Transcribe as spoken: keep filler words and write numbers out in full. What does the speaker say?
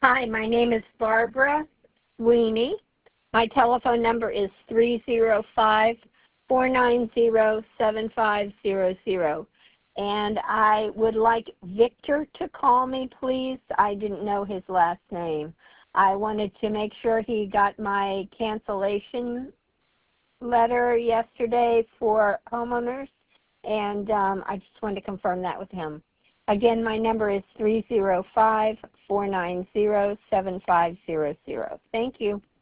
Hi, my name is Barbara Sweeney. My telephone number is three zero five, four nine zero, seven five zero zero. And I would like Victor to call me, please. I didn't know his last name. I wanted to make sure he got my cancellation letter yesterday for homeowners, and um, I just wanted to confirm that with him. Again, my number is three zero five, four nine zero, seven five zero zero. Thank you.